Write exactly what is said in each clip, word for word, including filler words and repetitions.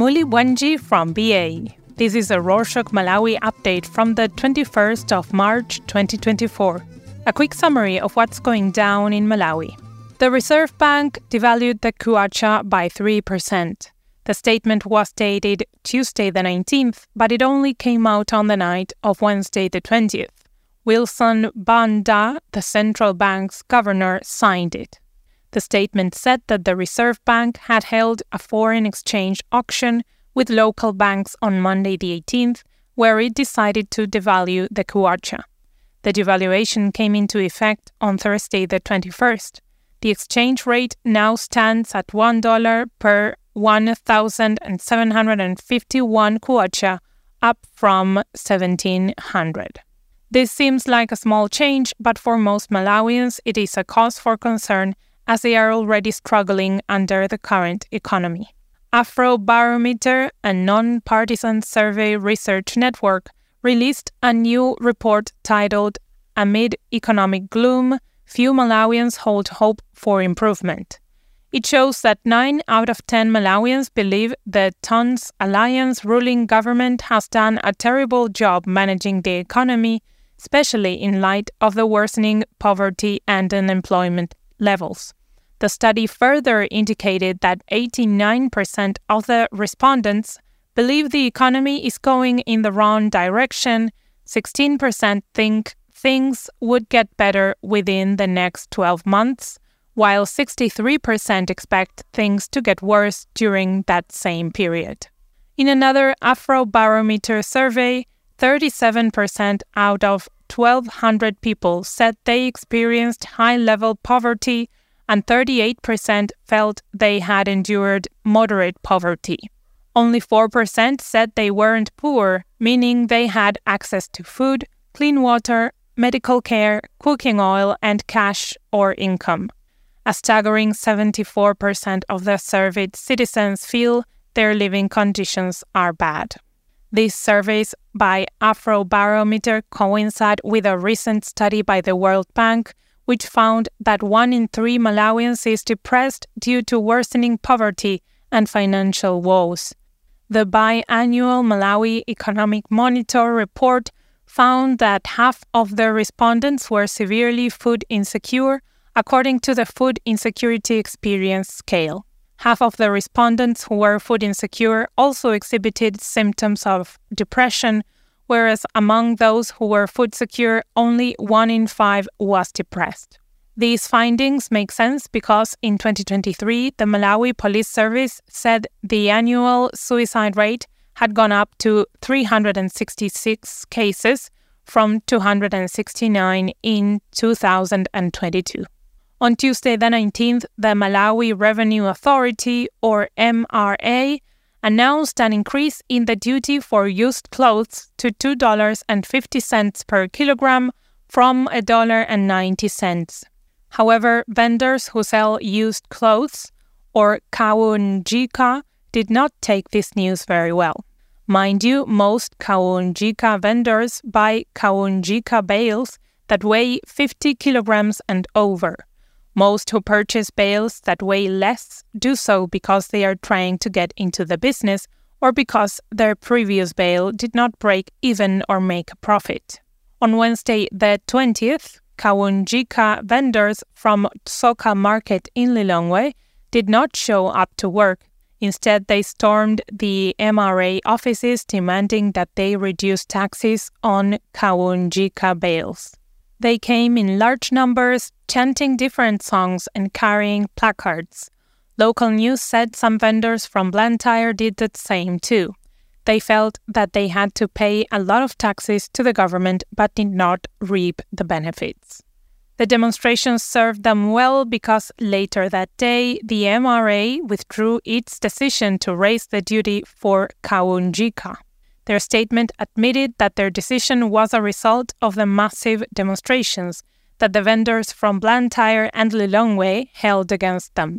Muli Wenji from B A. This is a Rorshok Malawi update from the twenty-first of March twenty twenty-four. A quick summary of what's going down in Malawi. The Reserve Bank devalued the kwacha by three percent. The statement was dated Tuesday the nineteenth, but it only came out on the night of Wednesday the twentieth. Wilson Banda, the central bank's governor, signed it. The statement said that the Reserve Bank had held a foreign exchange auction with local banks on Monday the eighteenth, where it decided to devalue the kwacha. The devaluation came into effect on Thursday the twenty-first. The exchange rate now stands at one dollar per one thousand seven hundred fifty-one kwacha, up from seventeen hundred. This seems like a small change, but for most Malawians it is a cause for concern as they are already struggling under the current economy. Afrobarometer, a non-partisan survey research network, released a new report titled "Amid Economic Gloom, Few Malawians Hold Hope for Improvement." It shows that nine out of ten Malawians believe the Tons Alliance ruling government has done a terrible job managing the economy, especially in light of the worsening poverty and unemployment levels. The study further indicated that eighty-nine percent of the respondents believe the economy is going in the wrong direction, sixteen percent think things would get better within the next twelve months, while sixty-three percent expect things to get worse during that same period. In another Afrobarometer survey, thirty-seven percent out of twelve hundred people said they experienced high-level poverty, and thirty-eight percent felt they had endured moderate poverty. Only four percent said they weren't poor, meaning they had access to food, clean water, medical care, cooking oil, and cash or income. A staggering seventy-four percent of the surveyed citizens feel their living conditions are bad. These surveys by Afrobarometer coincide with a recent study by the World Bank, which found that one in three Malawians is depressed due to worsening poverty and financial woes. The biannual Malawi Economic Monitor report found that half of the respondents were severely food insecure, according to the Food Insecurity Experience Scale. Half of the respondents who were food insecure also exhibited symptoms of depression, whereas among those who were food secure, only one in five was depressed. These findings make sense because in twenty twenty-three, the Malawi Police Service said the annual suicide rate had gone up to three hundred sixty-six cases from two hundred sixty-nine in two thousand twenty-two. On Tuesday the nineteenth, the Malawi Revenue Authority, or M R A, announced an increase in the duty for used clothes to two dollars and fifty cents per kilogram from one dollar and ninety cents. However, vendors who sell used clothes, or kaunjika, did not take this news very well. Mind you, most kaunjika vendors buy kaunjika bales that weigh fifty kilograms and over. Most who purchase bales that weigh less do so because they are trying to get into the business or because their previous bale did not break even or make a profit. On Wednesday the twentieth, kaunjika vendors from Soka Market in Lilongwe did not show up to work. Instead, they stormed the M R A offices demanding that they reduce taxes on kaunjika bales. They came in large numbers, chanting different songs and carrying placards. Local news said some vendors from Blantyre did the same too. They felt that they had to pay a lot of taxes to the government but did not reap the benefits. The demonstrations served them well because later that day, the M R A withdrew its decision to raise the duty for kaunjika. Their statement admitted that their decision was a result of the massive demonstrations that the vendors from Blantyre and Lilongwe held against them.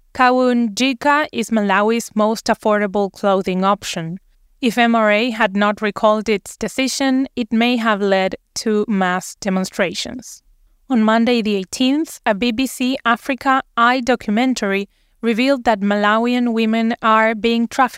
Kaunjika is Malawi's most affordable clothing option. If M R A had not recalled its decision, it may have led to mass demonstrations. On Monday the eighteenth, a B B C Africa Eye documentary revealed that Malawian women are being trafficked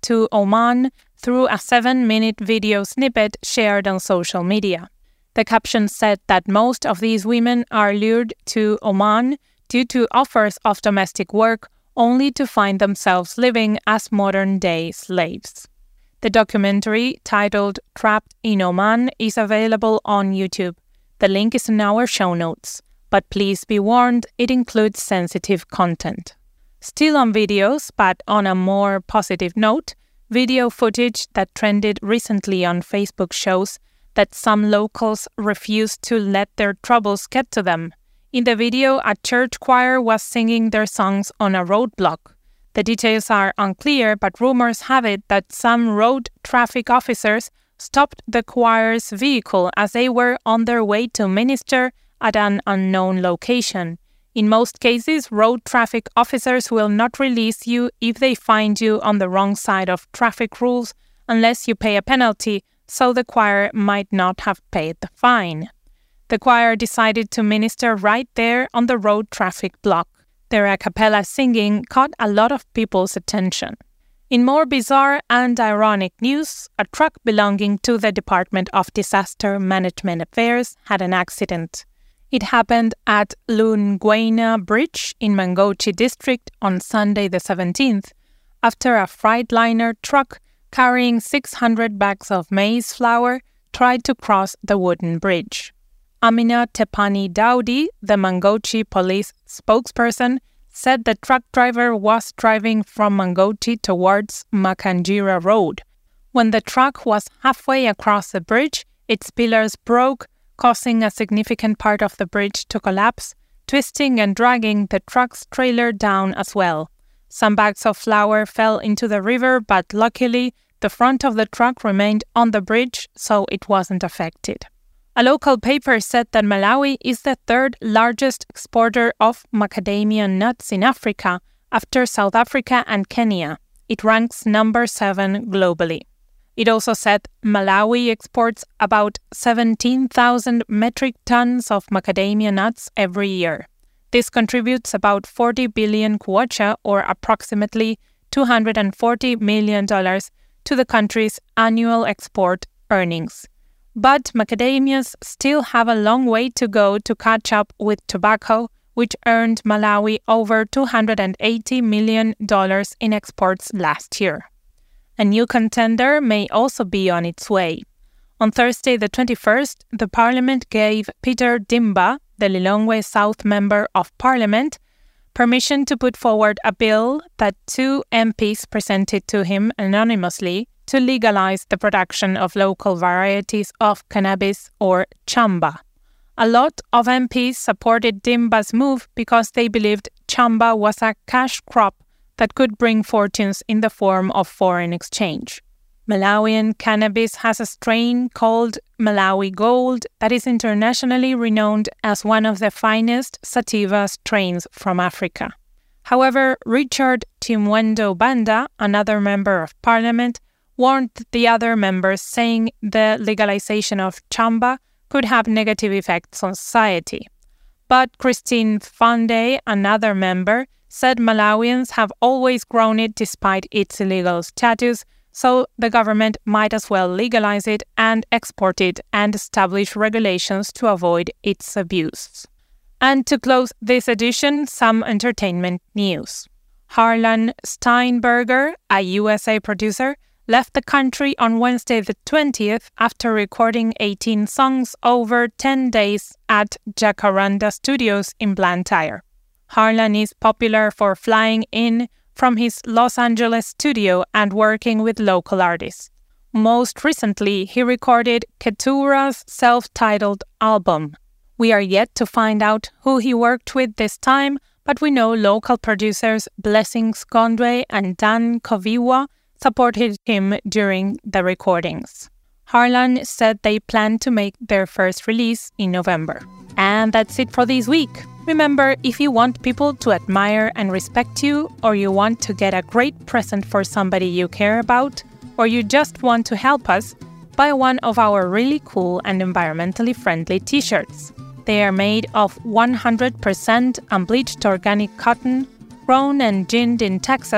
to Oman through a seven-minute video snippet shared on social media. The caption said that most of these women are lured to Oman due to offers of domestic work, only to find themselves living as modern-day slaves. The documentary, titled Trapped in Oman, is available on YouTube. The link is in our show notes, but please be warned, it includes sensitive content. Still on videos, but on a more positive note, video footage that trended recently on Facebook shows that some locals refused to let their troubles get to them. In the video, a church choir was singing their songs on a roadblock. The details are unclear, but rumors have it that some road traffic officers stopped the choir's vehicle as they were on their way to minister at an unknown location. In most cases, road traffic officers will not release you if they find you on the wrong side of traffic rules unless you pay a penalty, so the choir might not have paid the fine. The choir decided to minister right there on the road traffic block. Their a cappella singing caught a lot of people's attention. In more bizarre and ironic news, a truck belonging to the Department of Disaster Management Affairs had an accident. It happened at Lunguena Bridge in Mangochi District on Sunday the seventeenth, after a Freightliner truck carrying six hundred bags of maize flour tried to cross the wooden bridge. Amina Tepani Daudi, the Mangochi police spokesperson, said the truck driver was driving from Mangochi towards Makanjira Road. When the truck was halfway across the bridge, its pillars broke, causing a significant part of the bridge to collapse, twisting and dragging the truck's trailer down as well. Some bags of flour fell into the river, but luckily, the front of the truck remained on the bridge, so it wasn't affected. A local paper said that Malawi is the third largest exporter of macadamia nuts in Africa, after South Africa and Kenya. It ranks number seven globally. It also said Malawi exports about seventeen thousand metric tons of macadamia nuts every year. This contributes about forty billion kwacha, or approximately two hundred forty million dollars, to the country's annual export earnings. But macadamias still have a long way to go to catch up with tobacco, which earned Malawi over two hundred eighty million dollars in exports last year. A new contender may also be on its way. On Thursday the twenty-first, the Parliament gave Peter Dimba, the Lilongwe South Member of Parliament, permission to put forward a bill that two M Ps presented to him anonymously to legalize the production of local varieties of cannabis, or chamba. A lot of M Ps supported Dimba's move because they believed chamba was a cash crop that could bring fortunes in the form of foreign exchange. Malawian cannabis has a strain called Malawi Gold that is internationally renowned as one of the finest sativa strains from Africa. However, Richard Chimwendo Banda, another member of parliament, warned the other members, saying the legalization of chamba could have negative effects on society. But Christine Fande, another member, said Malawians have always grown it despite its illegal status, so the government might as well legalize it and export it and establish regulations to avoid its abuse. And to close this edition, some entertainment news. Harlan Steinberger, a U S A producer, left the country on Wednesday the twentieth after recording eighteen songs over ten days at Jacaranda Studios in Blantyre. Harlan is popular for flying in from his Los Angeles studio and working with local artists. Most recently, he recorded Ketura's self-titled album. We are yet to find out who he worked with this time, but we know local producers Blessing Skondwe and Dan Koviwa supported him during the recordings. Harlan said they plan to make their first release in November. And that's it for this week. Remember, if you want people to admire and respect you, or you want to get a great present for somebody you care about, or you just want to help us, buy one of our really cool and environmentally friendly t-shirts. They are made of one hundred percent unbleached organic cotton, grown and ginned in Texas,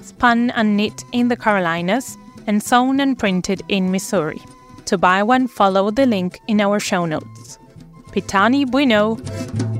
spun and knit in the Carolinas, and sewn and printed in Missouri. To buy one, follow the link in our show notes. Pitani Bueno!